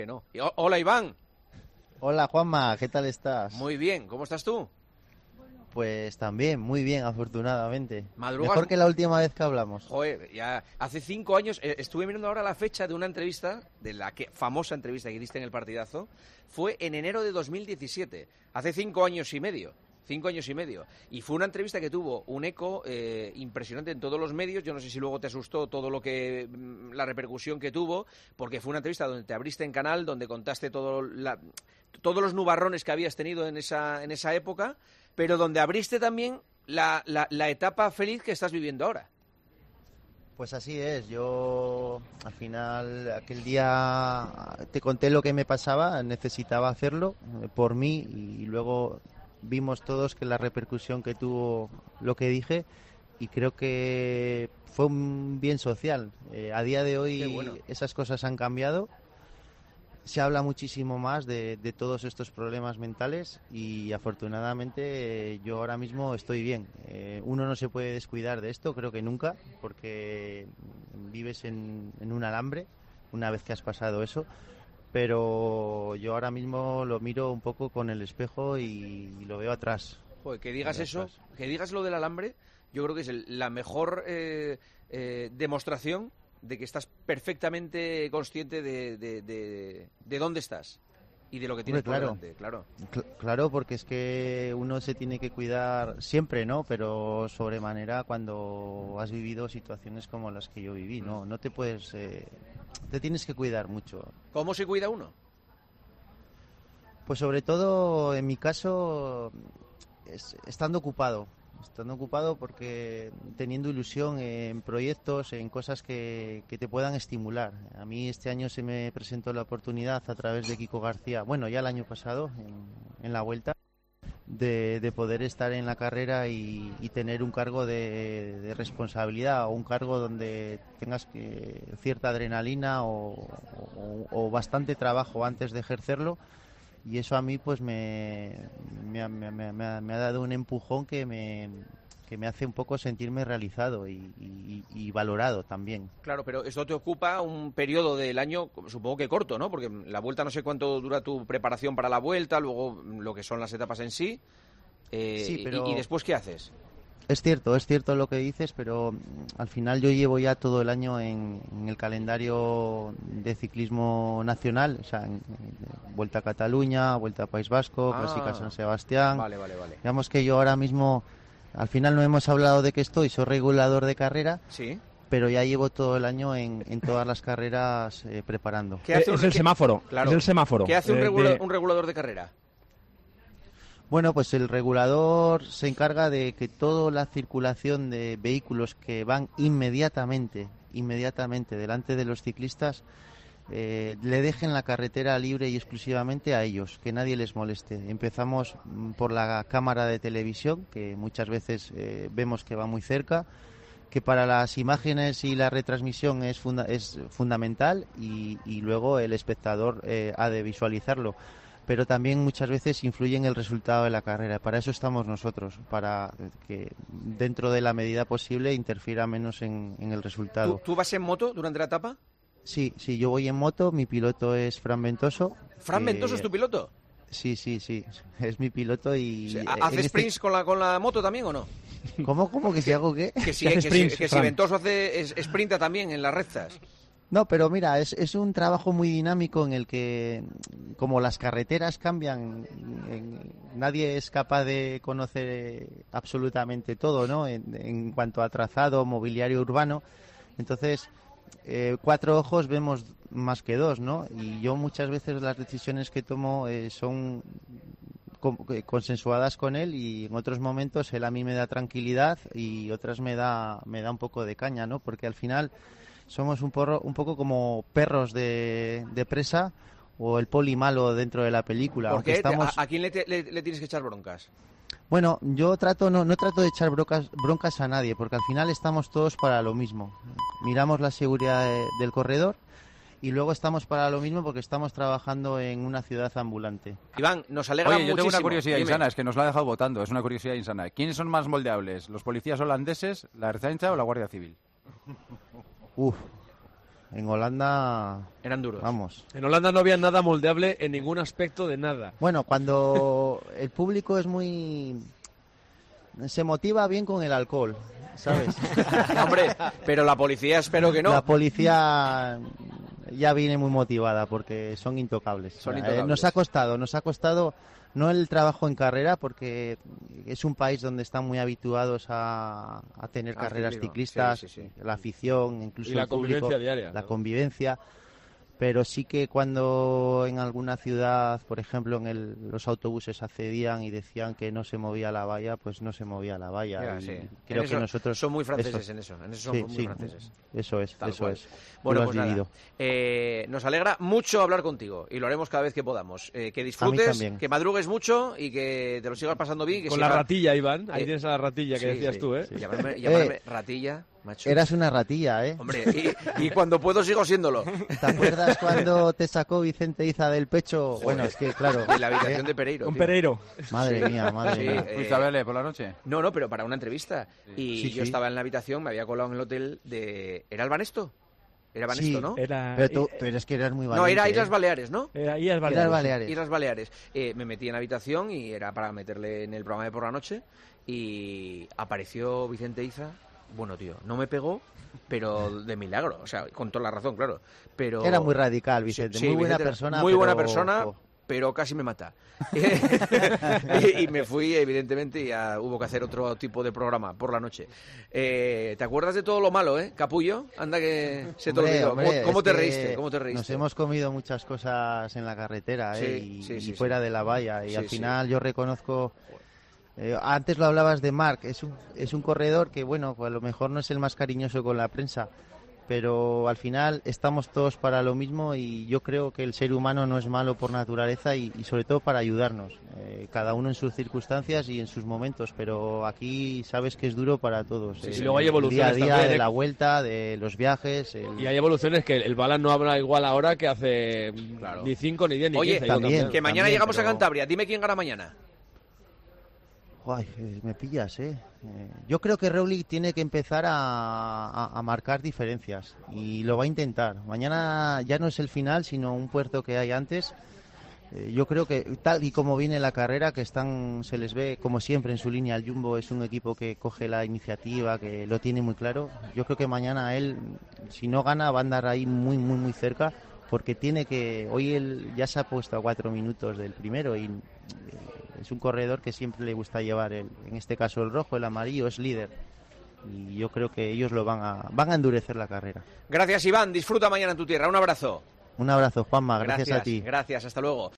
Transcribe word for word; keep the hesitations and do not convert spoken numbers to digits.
No. Hola, Iván. Hola, Juanma, ¿qué tal estás? Muy bien, ¿cómo estás tú? Pues también, muy bien, afortunadamente. ¿Madrugas? Mejor que la última vez que hablamos. Joder, ya hace cinco años, eh, estuve mirando ahora la fecha de una entrevista, de la que, famosa entrevista que diste en el Partidazo, fue en enero de dos mil diecisiete, hace cinco años y medio. Cinco años y medio. Y fue una entrevista que tuvo un eco eh, impresionante en todos los medios. Yo no sé si luego te asustó todo lo que la repercusión que tuvo, porque fue una entrevista donde te abriste en canal, donde contaste todo la, todos los nubarrones que habías tenido en esa, en esa época, pero donde abriste también la, la, la etapa feliz que estás viviendo ahora. Pues así es, yo al final aquel día te conté lo que me pasaba, necesitaba hacerlo eh, por mí y luego vimos todos que la repercusión que tuvo lo que dije y creo que fue un bien social. Eh, a día de hoy bueno. esas cosas han cambiado, se habla muchísimo más de, de todos estos problemas mentales y afortunadamente eh, yo ahora mismo estoy bien. Eh, uno no se puede descuidar de esto, creo que nunca, porque vives en, en un alambre una vez que has pasado eso. Pero yo ahora mismo lo miro un poco con el espejo y, y lo veo atrás. Joder, que digas eso, atrás. Que digas lo del alambre, yo creo que es el, la mejor eh, eh, demostración de que estás perfectamente consciente de, de, de, de dónde estás y de lo que tienes. Hombre, claro, por delante, claro. Cl- claro, porque es que uno se tiene que cuidar siempre, ¿no? Pero sobremanera cuando has vivido situaciones como las que yo viví, ¿no? No te puedes... Eh, te tienes que cuidar mucho. ¿Cómo se cuida uno? Pues sobre todo, en mi caso, es, estando ocupado. Estando ocupado porque teniendo ilusión en proyectos, en cosas que, que te puedan estimular. A mí este año se me presentó la oportunidad a través de Kiko García, bueno, ya el año pasado, en, en la Vuelta, de, de poder estar en la carrera y, y tener un cargo de, de responsabilidad o un cargo donde tengas que, cierta adrenalina o, o, o bastante trabajo antes de ejercerlo. Y eso a mí pues me, me, me, me, me, ha, me ha dado un empujón que me, que me hace un poco sentirme realizado y, y, y valorado también. Claro, pero esto te ocupa un periodo del año, supongo que corto, ¿no? Porque la Vuelta, no sé cuánto dura tu preparación para la Vuelta, luego lo que son las etapas en sí. Eh, sí, pero... y, ¿Y después qué haces? Es cierto, es cierto lo que dices, pero al final yo llevo ya todo el año en, en el calendario de ciclismo nacional, o sea, en, en Vuelta a Cataluña, Vuelta a País Vasco, Ah, Clásica San Sebastián. Vale, vale, vale. Digamos que yo ahora mismo, al final no hemos hablado de que estoy, soy regulador de carrera. Sí. Pero ya llevo todo el año en, en todas las carreras eh, preparando. ¿Qué hace un, es el semáforo, claro. es el semáforo. ¿Qué hace un, eh, regula de... un regulador de carrera? Bueno, pues el regulador se encarga de que toda la circulación de vehículos que van inmediatamente, inmediatamente delante de los ciclistas, eh, le dejen la carretera libre y exclusivamente a ellos, que nadie les moleste. Empezamos por la cámara de televisión, que muchas veces eh, vemos que va muy cerca, que para las imágenes y la retransmisión es, funda es fundamental y, y luego el espectador eh, ha de visualizarlo. Pero también muchas veces influye en el resultado de la carrera. Para eso estamos nosotros, para que dentro de la medida posible interfiera menos en, en el resultado. ¿Tú, ¿Tú vas en moto durante la etapa? Sí, sí, yo voy en moto, mi piloto es Fran Ventoso. ¿Fran que... Ventoso es tu piloto? Sí, sí, sí, es mi piloto y... Sí, ¿hace sprints este... con, la, con la moto también o no? ¿Cómo, cómo? ¿Que si hago qué? Que si, que sprints, si, que si Ventoso hace es, sprinta también en las rectas. No, pero mira, es, es un trabajo muy dinámico en el que, como las carreteras cambian, en, nadie es capaz de conocer absolutamente todo, ¿no? En, en cuanto a trazado, mobiliario urbano. Entonces, eh, cuatro ojos vemos más que dos, ¿no? Y yo muchas veces las decisiones que tomo eh, son consensuadas con él y en otros momentos él a mí me da tranquilidad y otras me da, me da un poco de caña, ¿no? Porque al final... somos un, porro, un poco como perros de, de presa o el poli malo dentro de la película. ¿Por qué? Estamos... ¿A, ¿A quién le, te, le, le tienes que echar broncas? Bueno, yo trato no, no trato de echar broncas, broncas a nadie, porque al final estamos todos para lo mismo. Miramos la seguridad de, del corredor y luego estamos para lo mismo porque estamos trabajando en una ciudad ambulante. Iván, nos alegra Oye, yo muchísimo. tengo una curiosidad Dime. insana, es que nos la ha dejado votando, es una curiosidad insana. ¿Quiénes son más moldeables, los policías holandeses, la Ertzaintza o la Guardia Civil? Uf, En Holanda... Eran duros. Vamos. En Holanda no había nada moldeable en ningún aspecto de nada. Bueno, cuando el público es muy... se motiva bien con el alcohol, ¿sabes? Hombre, pero la policía espero que no. La policía ya viene muy motivada porque son intocables. Son O sea, intocables. eh, nos ha costado, nos ha costado no el trabajo en carrera, porque es un país donde están muy habituados a, a tener Al carreras ciclismo. ciclistas, Sí, sí, sí. la afición, incluso Y la el público, convivencia diaria, la ¿no? convivencia. Pero sí que cuando en alguna ciudad, por ejemplo, en el, los autobuses accedían y decían que no se movía la valla, pues no se movía la valla. Ya, Y sí. Creo En que eso nosotros son muy franceses eso- en eso. En eso son sí, muy sí, franceses. eso es, Tal eso cual. es. Tú Bueno, lo pues has nada, vivido. eh, nos alegra mucho hablar contigo y lo haremos cada vez que podamos. Eh, que disfrutes, también. que madrugues mucho y que te lo sigas pasando bien. y Que Con siga- la ratilla, Iván. Ahí Eh, tienes a la ratilla que sí, decías sí, tú, ¿eh? sí. Llamarme, llamarme ratilla, macho. Eras una ratilla, ¿eh? Hombre, y, y cuando puedo sigo siéndolo. ¿Te acuerdas cuando te sacó Vicente Iza del pecho? Bueno, es que claro. En la habitación ¿eh? de Pereiro. Un tío. Pereiro. Madre mía, madre Sí, mía. eh, ¿Fuiste a verle por la noche? No, no, pero para una entrevista. Y Sí, yo sí. estaba en la habitación, me había colado en el hotel de... ¿Era el Banesto? Era Banesto, Sí, ¿no? Era, Pero tú, eh, tú eres que eras muy No, valiente. era Islas ¿eh? Baleares, ¿no? era Illas Eras Baleares. Baleares. Islas Baleares. Eh, me metí en la habitación y era para meterle en el programa de por la noche y apareció Vicente Iza. Bueno, tío, no me pegó, pero de milagro. O sea, con toda la razón, claro. Pero... Era muy radical, Vicente. Sí, muy buena Vicente era persona. Muy buena pero- persona, oh. pero casi me mata. y, y me fui, evidentemente, y ya hubo que hacer otro tipo de programa por la noche. Eh, ¿Te acuerdas de todo lo malo, eh, Capullo? Anda que se te Hombre, olvidó. hombre, ¿Cómo, cómo es te que reíste? ¿Cómo te reíste? Nos hemos comido muchas cosas en la carretera, ¿eh? Sí, y, sí, y sí, fuera sí. de la valla. Y Sí, al sí. final yo reconozco... eh, antes lo hablabas de Marc, es un, es un corredor que, bueno, pues a lo mejor no es el más cariñoso con la prensa, pero al final estamos todos para lo mismo y yo creo que el ser humano no es malo por naturaleza y, y sobre todo para ayudarnos, eh, cada uno en sus circunstancias y en sus momentos, pero aquí sabes que es duro para todos. Sí, eh, sí, luego hay el evoluciones día a día también, de ¿eh? la vuelta, de los viajes. el- Y hay evoluciones que el Balan no habla igual ahora que hace Claro. ni cinco, ni diez, ni Oye, quince. ha ido también. cambiando. que mañana También, llegamos a pero- Cantabria. Dime quién gana mañana. Ay, eh, me pillas, ¿eh? Eh, Yo creo que Roglic tiene que empezar a, a- a marcar diferencias y lo va a intentar. Mañana ya no es el final, sino un puerto que hay antes. Eh, Yo creo que tal y como viene la carrera, que están, se les ve como siempre en su línea. El Jumbo es un equipo que coge la iniciativa, que lo tiene muy claro. Yo creo que mañana él, si no gana, va a andar ahí muy, muy, muy cerca, porque tiene que. Hoy él ya se ha puesto a cuatro minutos del primero y eh, es un corredor que siempre le gusta llevar, el, en este caso el rojo, el amarillo, es líder. Y yo creo que ellos lo van a, van a endurecer la carrera. Gracias, Iván. Disfruta mañana en tu tierra. Un abrazo. Un abrazo, Juanma, gracias, a ti. Gracias, hasta luego.